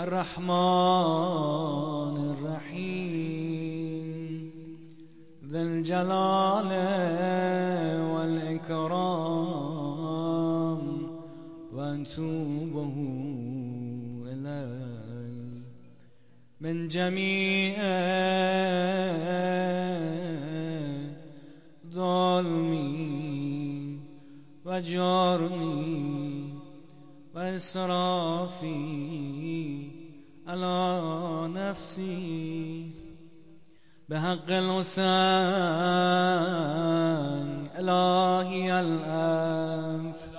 الرحمن الرحيم ذي الجلال والإكرام وأتوبه إليه من جميع ظلمي وجرمي وإسرافي على نفسي بحق الحسين إلهي الأنف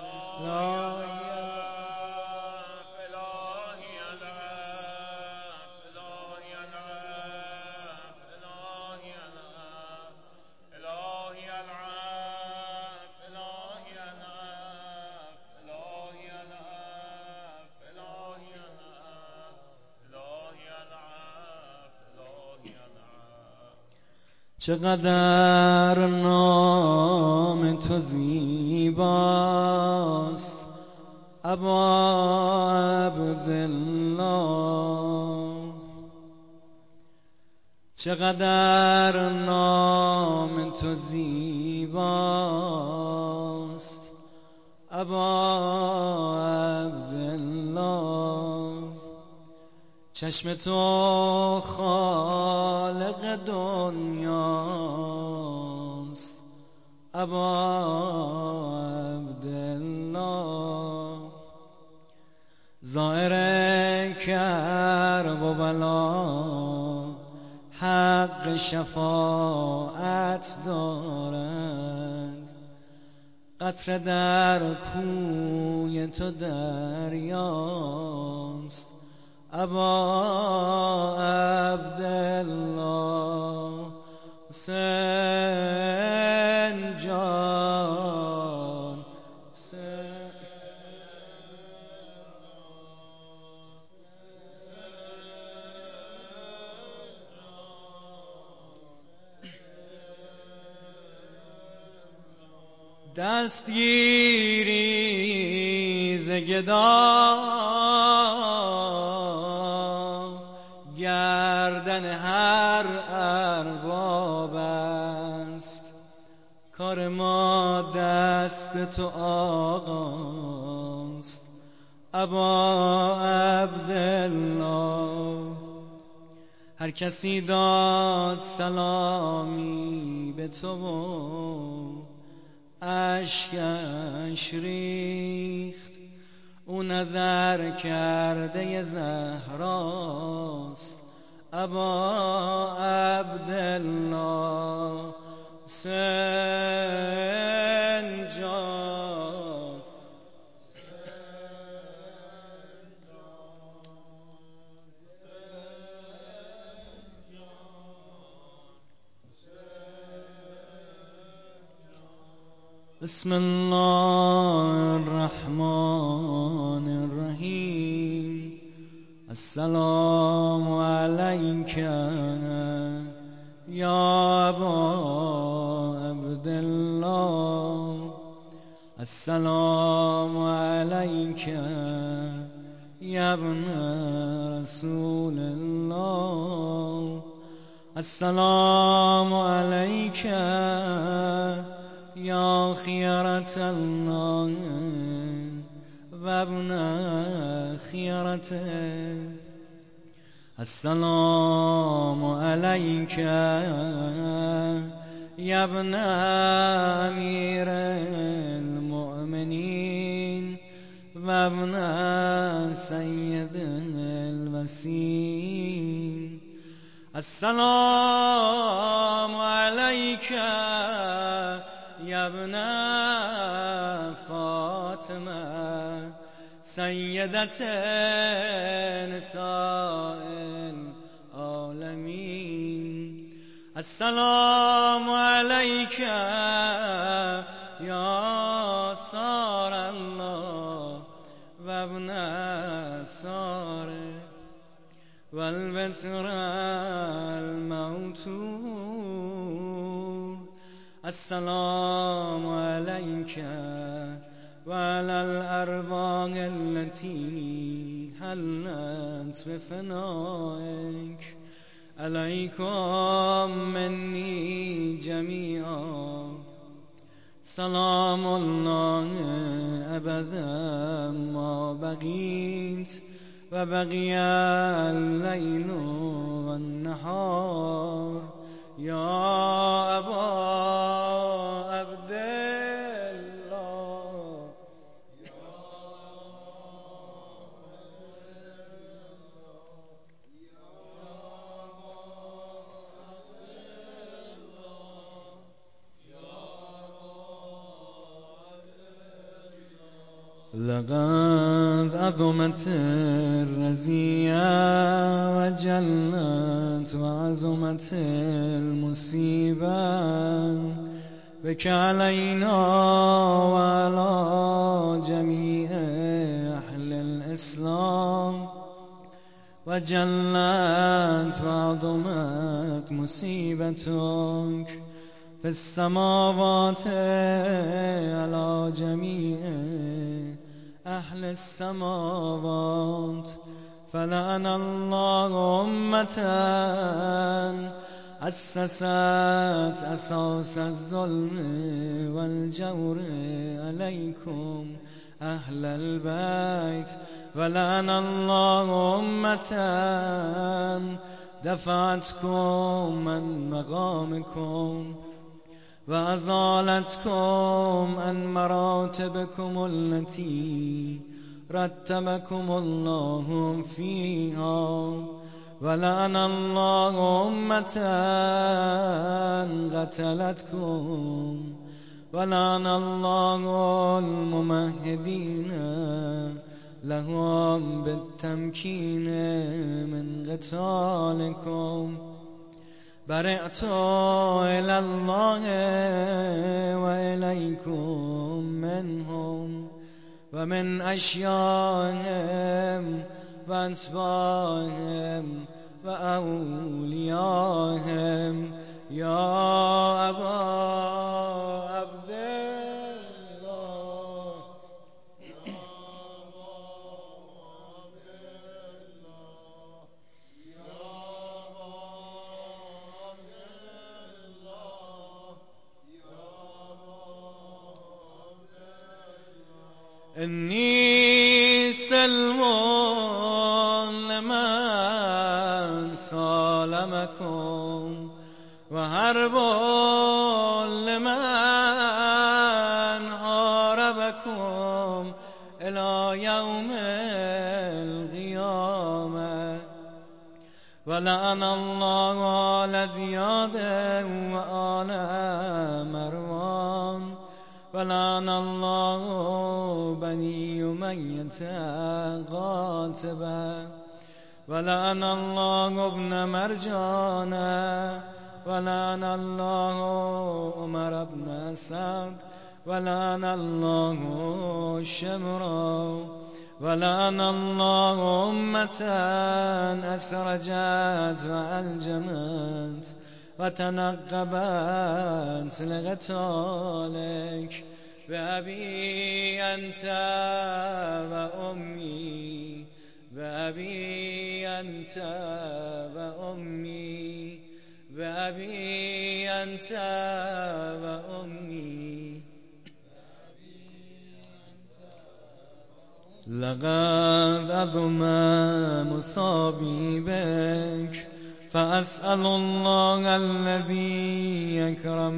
چقدر نام تو زیباست ابا عبدالله، چقدر نام تو زیباست ابا عبدالله، چشم تو خالق دنیاست ابا عبدالله، ظاهر کرب و بلا حق شفاعت دارند، قطره در کوی تو دریاست ابا عبدالله، حسین جان دستگیری ز گدا گردن هر ارباب است، کار ما دست تو آقاست ابا عبدالله، هر کسی داد سلامی به تو و اشکش ریخت، او نظر کرده زهراست ابا عبدالله، حسین جان بسم الله الرحمن الرحیم السلام علیک یا ابا عبدالله، السلام علیک یا ابن رسول الله، السلام علیک یا خیرة الله و ابن خیرته، السلام علیک یا ابن امیر المؤمنین و ابن سید الوصیین، السلام علیک یا ابن فاطمه سیدت نساء العالمین، السلام علیک یا سار الله و ابن ساره و البتر الموتور، السلام علیک وعلى الأرواح التي حلت بفنائك عليكم مني جميعا سلام الله أبدا ما بقيت وبقي الليل والنهار يا أبا عبد الله لقد عظمت الرزية وجلت وعظمت المصيبة بك علينا وعلى جميع أهل الإسلام وجلت وعظمت مصيبتك في السماوات على جميع أهل السماوات فلعن الله أمة أسست أساس الظلم والجور عليكم أهل البيت ولعن الله أمة دفعتكم عن مقامكم وأزالتكم عن مراتبكم التي رتبكم الله فيها ولعن الله أمة قتلتكم ولعن الله الممهدين لهم بالتمكين من قتالكم برئت إلى الله وإليكم منهم ومن أشيائهم وأتباعهم وأوليائهم يا أبا عبد الله إني سلم لمن سالمكم وحرب لمن حاربكم إلى يوم القيامة ولعن الله آل زياد وآل مروان ولعن الله بني أمية قاتبا ولعن الله ابن مرجان ولعن الله عمر بن سعد ولعن الله شمرا ولعن الله أمة أسرجت وألجمت وتنقبت لقتالك بأبي أنت وأمي بأبي أنت وأمي بأبي أنت وأمي لقد عظم مصابي بك فأسأل الله الذي أكرم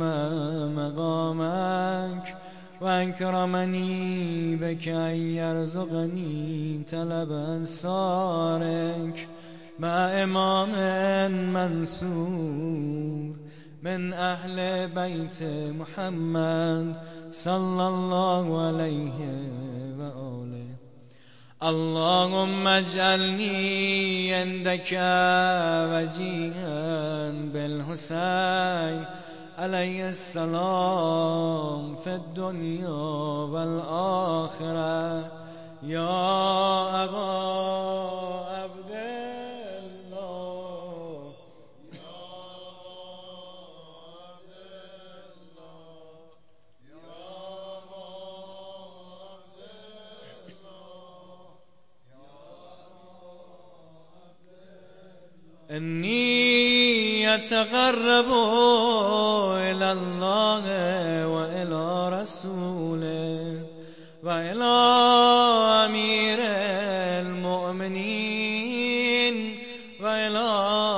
مقامك وأكرمني بك أن يرزقني طلب أنصارك مع إمام منصور من أهل بيت محمد صلى الله عليه وآله اللهم اجعلني عندك وجيها بالحسين عليه السلام في الدنيا والآخرة يا أبا عبد الله إني أتقرب إلى الله وإلى رسوله وإلى أمير المؤمنين وإلى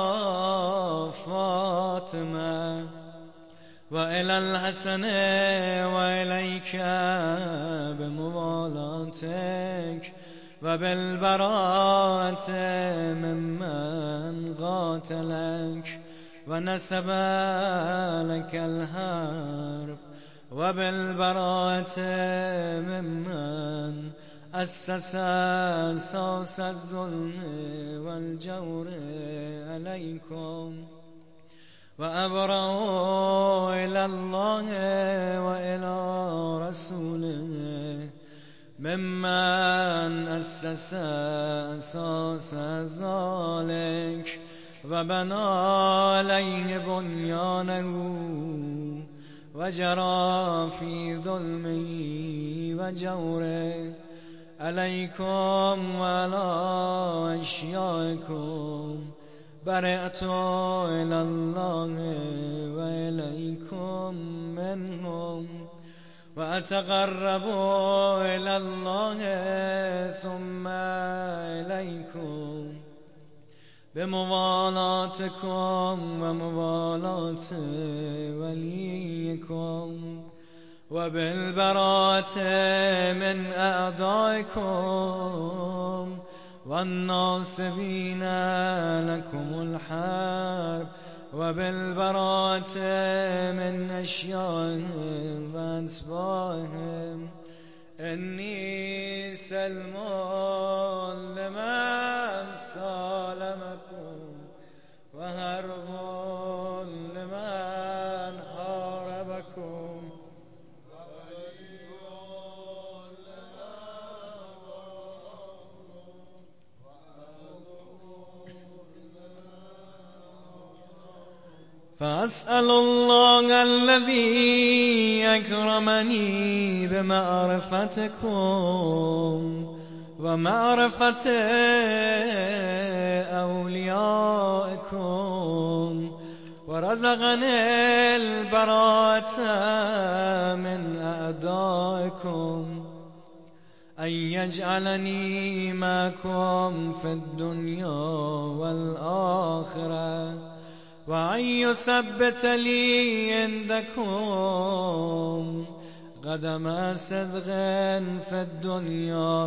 فاطمة وإلى الحسن وإليك بموالاتك وبالبراءة ممن قاتلك ونسب لك الحرب وبالبراءة ممن أسس أساس الظلم والجور عليكم وأبرأ إلى الله وإلى رسوله ممن أسس أساس ذلك وبنى عليه بنيانه وجرى في ظلمه وجوره عليكم وعلى أشيائكم برئت إلى الله وإليكم منهم وأتقرب إلى الله ثم إليكم بموالاتكم وموالاة وليكم وبالبراءة من أعدائكم والناصبين لكم الحرب وبالبراءة من أشيائهم وأتباعهم إني سلم لمن سالمكم وهرب لمن حاربكم فأسأل الله الذي أكرمني بمعرفتكم ومعرفة أوليائكم ورزقني البراءة من أعدائكم أن يجعلني معكم في الدنيا والآخرة وأن يثبت لي عندكم قدم صدق في الدنيا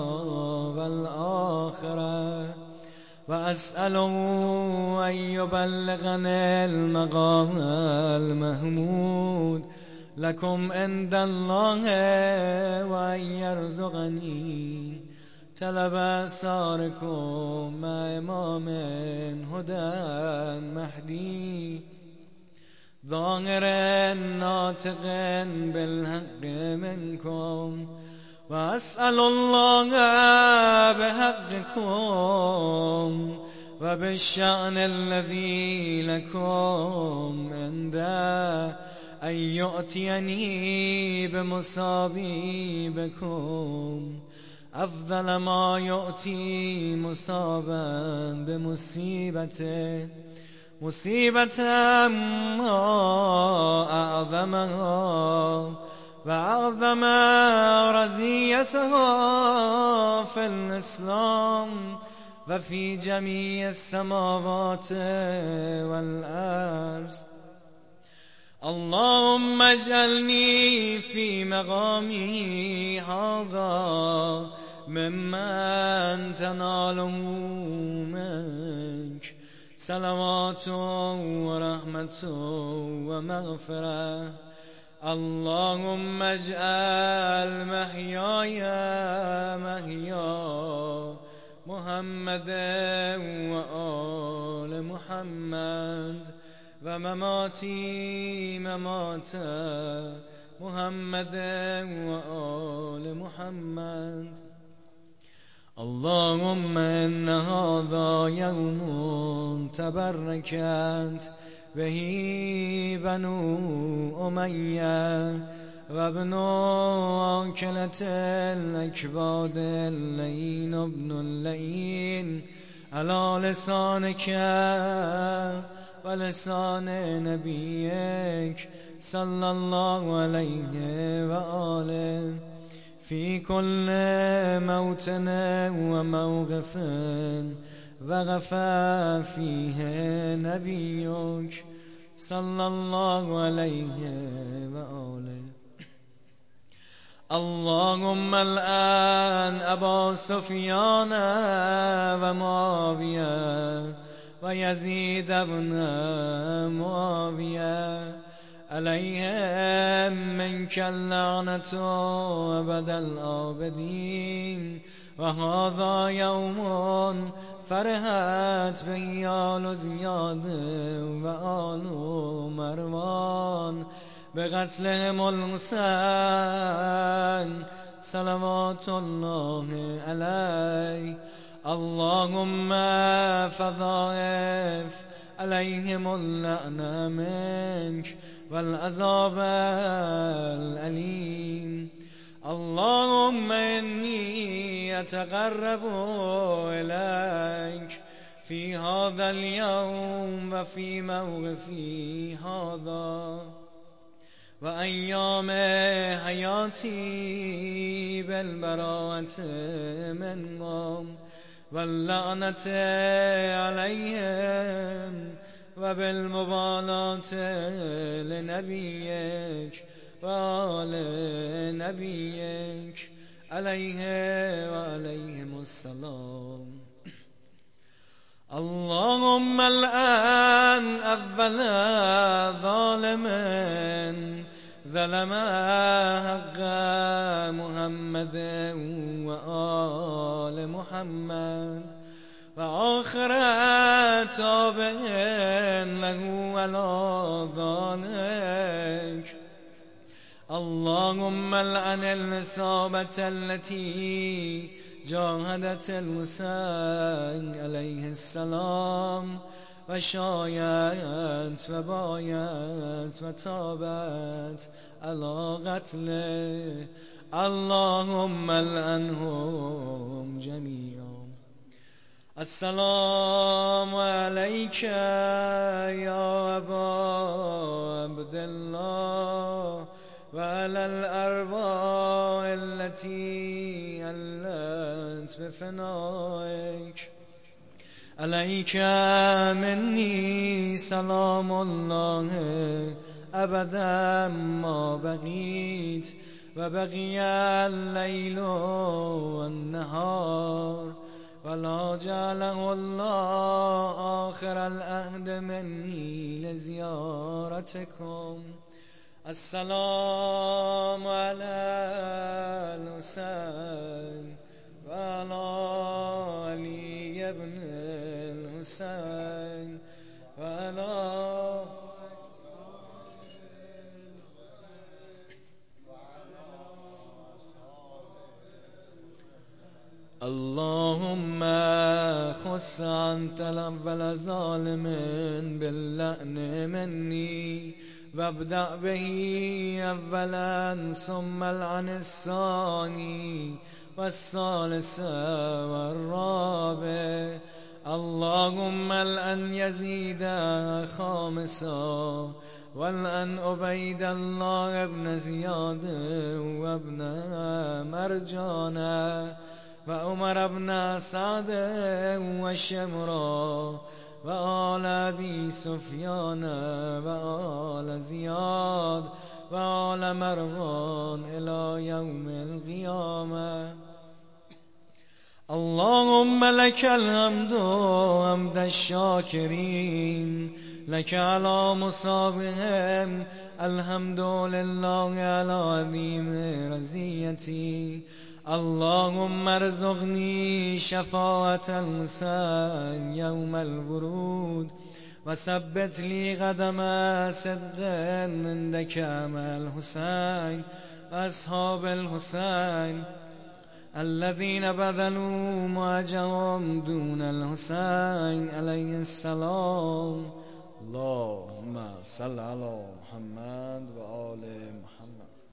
والآخرة وأسأله أن يبلغني المقام المحمود لكم عند الله وأن يرزقني طلب أسراركم مع إمام هدى مهدي ظاهر ناطق بالحق منكم وأسأل الله بحقكم وبالشأن الذي لكم عنده أن يؤتيني بمصابيبكم أفضل ما يؤتي مصابا بمصيبته مصيبة ما أعظمها وأعظم رزيتها في الإسلام وفي جميع السماوات والأرض. اللهم اجعلني في مقامي هذا ممن تناله منك صلوات ورحمة ومغفرة. اللهم اجعل محياي محيا محمد وآل محمد ومماتي ممات محمد وآل محمد. اللهم إن هذا يوم تبركت به بنو أمية وابن آكلة الأكباد اللين ابن اللين على لسانك ولسان نبيك صلى الله عليه وآله في كل موطن وموقف وقف فيه نبيك صلى الله عليه وآله. اللهم الآن أبا سفيان ومعاوية ويزيد بن معاوية عليهم منك اللعنة أبد الآبدين. وهذا يوم فرحت به آل زياد وآل مروان بقتلهم الحسين صلوات الله عليه. اللهم فضائف عليهم اللعنة منك والعذاب الأليم. اللهم إني أتقرب إليك في هذا اليوم وفي موقفي هذا وأيام حياتي بالبراءة منهم واللعنة عليهم وبالمبالاة لنبيك وآل نبيك عليه وعليهم السلام. اللهم الآن أول ظالم ظلم حق محمد وآل محمد وآخر تابع له على ذلك. اللهم العن الإصابة التي جاهدت الحسين عليه السلام وشايت وبايت وتابت على قتله. اللهم العنهم جميعا. السلام عليك يا أبا عبد الله وعلى الأرواح التي علت بفنائك. عليك مني سلام الله أبدا ما بقيت وبقي الليل والنهار ولا جعله الله آخر العهد مني لزيارتكم. السلام على الحسين وعلى علي بن الحسين وعلى اللهم خص أنت الأول ظالم باللعن مني وابدأ به أولا ثم العن الثاني والثالث والرابع. اللهم العن يزيد خامسا والعن عبيد الله ابن زياد وابن مرجان وعمر بن سعد وشمرا وآل أبي سفيان وآل زياد وآل مروان إلى يوم القيامة. اللهم لك الحمد حمد الشاكرين لك على مصابهم. الحمد لله على عظيم رزيتي. اللهم ارزقني شفاعة الحسين يوم الورود وثبت لي قدم صدق عندك مع الحسين وأصحاب الحسين الذين بذلوا معجهم دون الحسين عليه السلام. اللهم صل على محمد وآل محمد.